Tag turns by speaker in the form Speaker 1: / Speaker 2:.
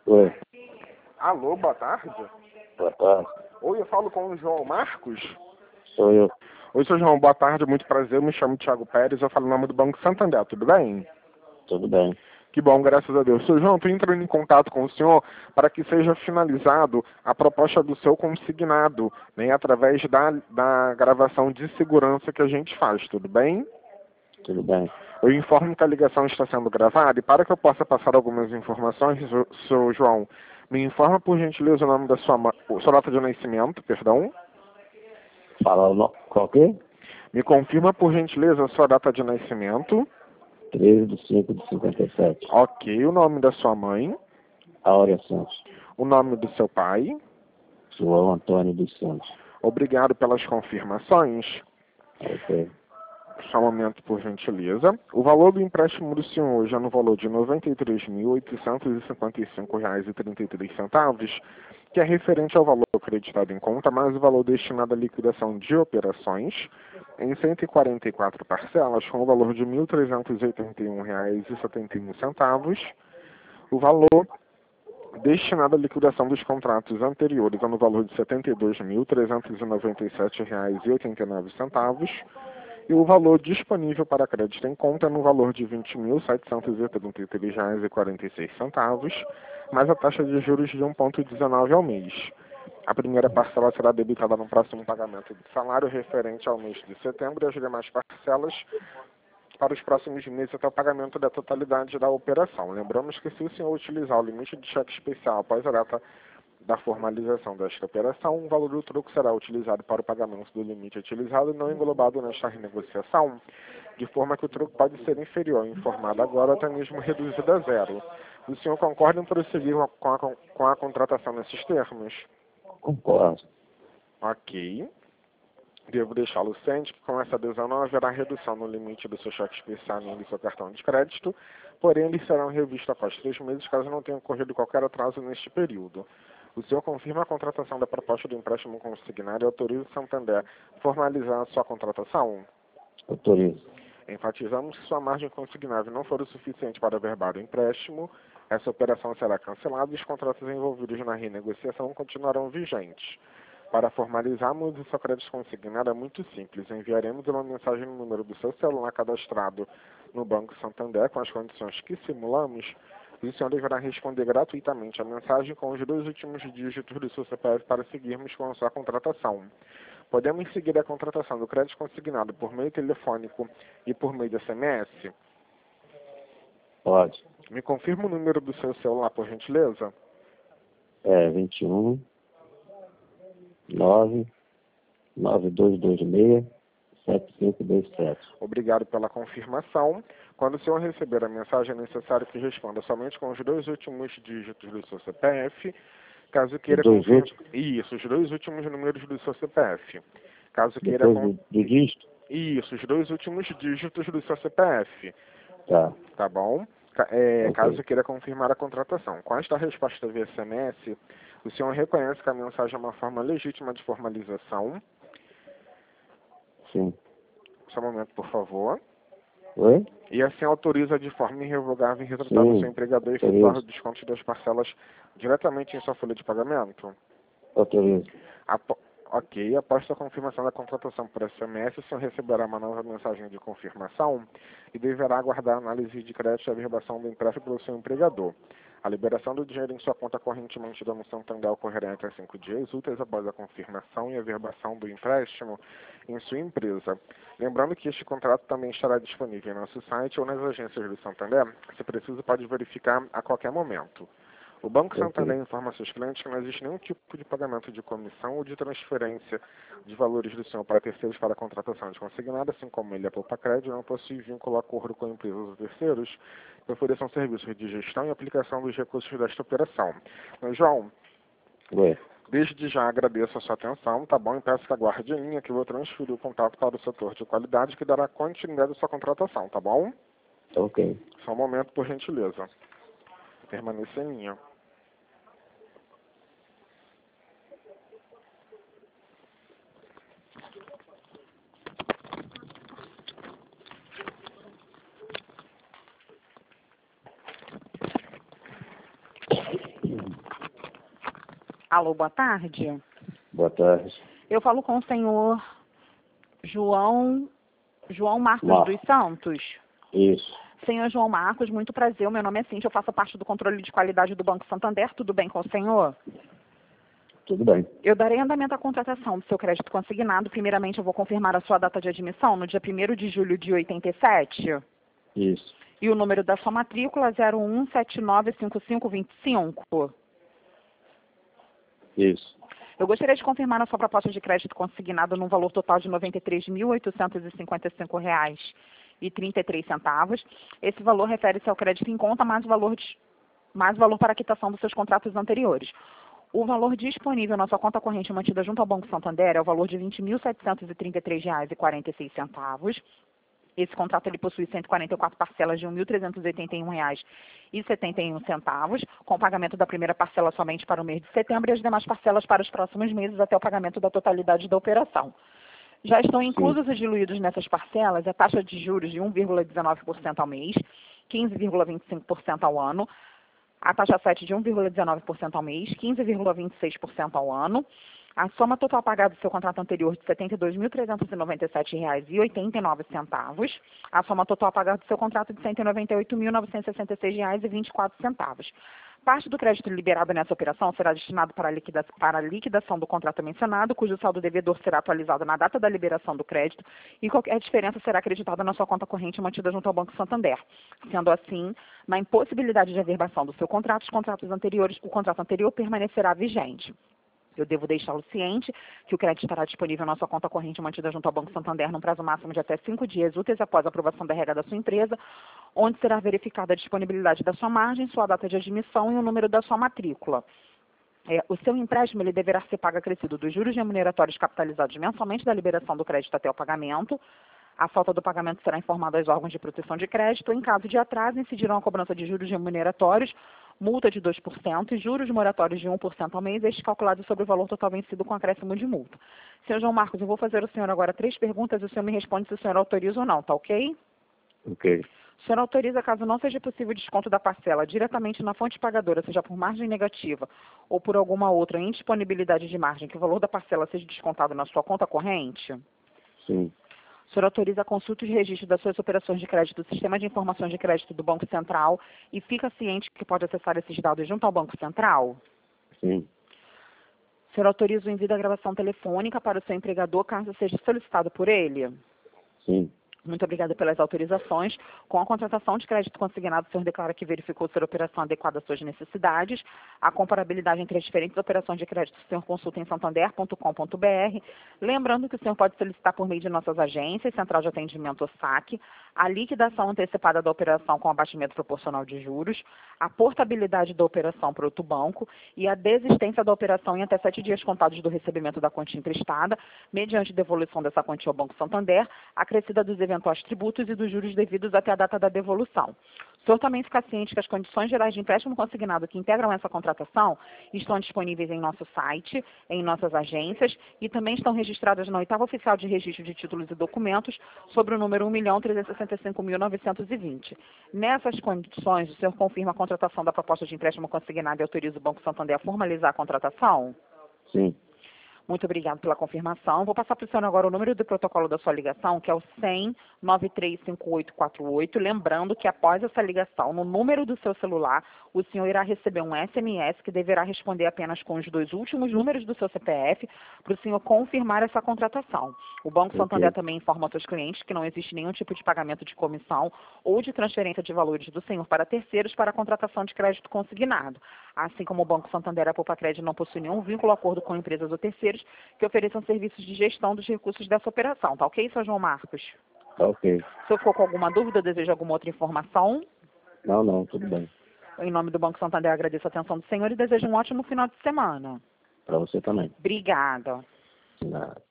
Speaker 1: Oi,
Speaker 2: Alô, boa tarde.
Speaker 1: boa tarde.
Speaker 2: Oi, eu falo com o João Marcos.
Speaker 1: Sou eu.
Speaker 2: Oi, seu João, boa tarde, muito prazer. Eu me chamo Thiago Pérez, eu falo em nome do Banco Santander, tudo bem?
Speaker 1: Tudo bem.
Speaker 2: Que bom, graças a Deus. Seu João, estou entrando em contato com o senhor para que seja finalizado a proposta do seu consignado, né, através da gravação de segurança que a gente faz, tudo bem?
Speaker 1: Tudo bem.
Speaker 2: Eu informo que a ligação está sendo gravada e para que eu possa passar algumas informações, seu João, me informa por gentileza o nome da sua data de nascimento, perdão.
Speaker 1: Fala o nome. Qual que é?
Speaker 2: Me confirma por gentileza a sua data de nascimento.
Speaker 1: 13/5/57.
Speaker 2: Ok, o nome da sua mãe,
Speaker 1: Áurea Santos.
Speaker 2: o nome do seu pai.
Speaker 1: João Antônio dos Santos.
Speaker 2: Obrigado pelas confirmações.
Speaker 1: Ok.
Speaker 2: Só um momento, por gentileza. O valor do empréstimo do senhor hoje é no valor de R$ 93.855,33, que é referente ao valor acreditado em conta, mais o valor destinado à liquidação de operações, em 144 parcelas, com o valor de R$ 1.381,71. O valor destinado à liquidação dos contratos anteriores é no valor de R$ 72.397,89. E o valor disponível para crédito em conta é no valor de R$ 20.733,46, mais a taxa de juros de 1,19 ao mês. A primeira parcela será debitada no próximo pagamento de salário referente ao mês de setembro e as demais parcelas para os próximos meses até o pagamento da totalidade da operação. Lembramos que se o senhor utilizar o limite de cheque especial após a data da formalização desta operação, o valor do troco será utilizado para o pagamento do limite utilizado e não englobado nesta renegociação, de forma que o troco pode ser inferior, informado agora, ou até mesmo reduzido a zero. O senhor concorda em prosseguir com a contratação nesses termos?
Speaker 1: Concordo.
Speaker 2: Ok. Devo deixá-lo ciente que com essa adesão não haverá redução no limite do seu cheque especial nem do seu cartão de crédito, porém eles serão revistos após 3 meses caso não tenha ocorrido qualquer atraso neste período. O senhor confirma a contratação da proposta do empréstimo consignado e autoriza o Santander a formalizar a sua contratação?
Speaker 1: Autorizo.
Speaker 2: Enfatizamos que sua margem consignável não for o suficiente para averbar o empréstimo, essa operação será cancelada e os contratos envolvidos na renegociação continuarão vigentes. Para formalizarmos o seu crédito consignado é muito simples. Enviaremos uma mensagem no número do seu celular cadastrado no Banco Santander com as condições que simulamos e o senhor deverá responder gratuitamente a mensagem com os 2 últimos dígitos do seu CPF para seguirmos com a sua contratação. Podemos seguir a contratação do crédito consignado por meio telefônico e por meio de SMS?
Speaker 1: Pode.
Speaker 2: Me confirma o número do seu celular, por gentileza?
Speaker 1: 21 9 9226 7527.
Speaker 2: Obrigado pela confirmação. Quando o senhor receber a mensagem, é necessário que responda somente com os 2 últimos dígitos do seu CPF. Caso queira confirmar... Isso, os 2 últimos números do seu CPF. Caso queira...
Speaker 1: Depois do dígito?
Speaker 2: Isso, os 2 últimos dígitos do seu CPF.
Speaker 1: Tá.
Speaker 2: Tá bom?
Speaker 1: Ok.
Speaker 2: Caso queira confirmar a contratação. Com esta resposta via SMS, o senhor reconhece que a mensagem é uma forma legítima de formalização.
Speaker 1: Sim.
Speaker 2: Só um momento, por favor.
Speaker 1: Oi?
Speaker 2: E assim autoriza de forma irrevogável e retratar o seu empregador e efetuar o desconto das parcelas diretamente em sua folha de pagamento?
Speaker 1: Autorizo.
Speaker 2: Ok, após a confirmação da contratação por SMS, o senhor receberá uma nova mensagem de confirmação e deverá aguardar a análise de crédito e averbação do empréstimo pelo seu empregador. A liberação do dinheiro em sua conta corrente mantida no Santander ocorrerá entre 5 dias úteis após a confirmação e averbação do empréstimo em sua empresa. Lembrando que este contrato também estará disponível em nosso site ou nas agências do Santander. Se preciso, pode verificar a qualquer momento. O Banco Santander informa a seus clientes que não existe nenhum tipo de pagamento de comissão ou de transferência de valores do senhor para terceiros para a contratação de consignado, assim como ele, a Poupa Crédito, não possui vínculo ou acordo com empresas ou terceiros que ofereçam serviços de gestão e aplicação dos recursos desta operação. Mas, João, desde já agradeço a sua atenção, tá bom? E peço que aguarde em linha que eu vou transferir o contato para o setor de qualidade que dará continuidade à sua contratação, tá bom?
Speaker 1: Ok.
Speaker 2: Só um momento, por gentileza. Permaneça em linha.
Speaker 3: Alô, boa tarde.
Speaker 1: Boa tarde.
Speaker 3: Eu falo com o senhor João Marcos
Speaker 1: Marcos.
Speaker 3: dos Santos.
Speaker 1: Isso.
Speaker 3: Senhor João Marcos, muito prazer. O meu nome é Cíntia, eu faço parte do controle de qualidade do Banco Santander. Tudo bem com o senhor?
Speaker 1: Tudo bem.
Speaker 3: Eu darei andamento à contratação do seu crédito consignado. Primeiramente, eu vou confirmar a sua data de admissão no dia 1º de julho de 87.
Speaker 1: Isso.
Speaker 3: E o número da sua matrícula 01795525.
Speaker 1: Isso.
Speaker 3: Eu gostaria de confirmar a sua proposta de crédito consignado num valor total de R$ 93.855,33. Esse valor refere-se ao crédito em conta mais o valor para a quitação dos seus contratos anteriores. O valor disponível na sua conta corrente mantida junto ao Banco Santander é o valor de R$ 20.733,46. Esse contrato ele possui 144 parcelas de R$ 1.381,71, com o pagamento da primeira parcela somente para o mês de setembro e as demais parcelas para os próximos meses até o pagamento da totalidade da operação. Já estão inclusos e diluídos nessas parcelas a taxa de juros de 1,19% ao mês, 15,25% ao ano, a taxa 7 de 1,19% ao mês, 15,26% ao ano, a soma total pagada do seu contrato anterior de R$ 72.397,89, a soma total pagada do seu contrato de R$ 198.966,24. Parte do crédito liberado nessa operação será destinado para a liquidação do contrato mencionado, cujo saldo devedor será atualizado na data da liberação do crédito e qualquer diferença será acreditada na sua conta corrente mantida junto ao Banco Santander. Sendo assim, na impossibilidade de averbação do seu contrato, o contrato anterior permanecerá vigente. Eu devo deixá-lo ciente que o crédito estará disponível na sua conta corrente mantida junto ao Banco Santander num prazo máximo de até 5 dias úteis após a aprovação da regra da sua empresa, onde será verificada a disponibilidade da sua margem, sua data de admissão e o número da sua matrícula. O seu empréstimo ele deverá ser pago acrescido dos juros remuneratórios capitalizados mensalmente da liberação do crédito até o pagamento. A falta do pagamento será informada aos órgãos de proteção de crédito. Em caso de atraso, incidirão a cobrança de juros remuneratórios, multa de 2% e juros moratórios de 1% ao mês, este calculado sobre o valor total vencido com acréscimo de multa. Senhor João Marcos, eu vou fazer ao senhor agora 3 perguntas e o senhor me responde se o senhor autoriza ou não, tá ok?
Speaker 1: Ok.
Speaker 3: O senhor autoriza, caso não seja possível o desconto da parcela diretamente na fonte pagadora, seja por margem negativa ou por alguma outra indisponibilidade de margem, que o valor da parcela seja descontado na sua conta corrente?
Speaker 1: Sim.
Speaker 3: O senhor autoriza a consulta e registro das suas operações de crédito do Sistema de Informações de Crédito do Banco Central e fica ciente que pode acessar esses dados junto ao Banco Central?
Speaker 1: Sim.
Speaker 3: O senhor autoriza o envio da gravação telefônica para o seu empregador, caso seja solicitado por ele?
Speaker 1: Sim.
Speaker 3: Muito obrigada pelas autorizações. Com a contratação de crédito consignado, o senhor declara que verificou ser a operação adequada às suas necessidades. A comparabilidade entre as diferentes operações de crédito, o senhor consulta em santander.com.br. Lembrando que o senhor pode solicitar por meio de nossas agências, Central de Atendimento ou SAC, a liquidação antecipada da operação com abatimento proporcional de juros, a portabilidade da operação para outro banco e a desistência da operação em até 7 dias contados do recebimento da quantia emprestada, mediante devolução dessa quantia ao Banco Santander, acrescida dos eventuais tributos e dos juros devidos até a data da devolução. O senhor também fica ciente que as condições gerais de empréstimo consignado que integram essa contratação estão disponíveis em nosso site, em nossas agências e também estão registradas na 8ª Oficial de Registro de Títulos e Documentos sobre o número 1.365.920. Nessas condições, o senhor confirma a contratação da proposta de empréstimo consignado e autoriza o Banco Santander a formalizar a contratação?
Speaker 1: Sim.
Speaker 3: Muito obrigado pela confirmação. Vou passar para o senhor agora o número do protocolo da sua ligação, que é o 100-935848. Lembrando que após essa ligação, no número do seu celular, o senhor irá receber um SMS que deverá responder apenas com os 2 últimos números do seu CPF para o senhor confirmar essa contratação. O Banco Santander também informa aos seus clientes que não existe nenhum tipo de pagamento de comissão ou de transferência de valores do senhor para terceiros para a contratação de crédito consignado. Assim como o Banco Santander e a Poupa-Crédito não possuem nenhum vínculo ou acordo com empresas ou terceiros que ofereçam serviços de gestão dos recursos dessa operação. Tá ok, senhor João Marcos?
Speaker 1: Tá ok.
Speaker 3: Se o senhor ficou com alguma dúvida, deseja alguma outra informação?
Speaker 1: Não, tudo bem.
Speaker 3: Em nome do Banco Santander, agradeço a atenção do senhor e desejo um ótimo final de semana.
Speaker 1: Para você também.
Speaker 3: Obrigada.
Speaker 1: Nada.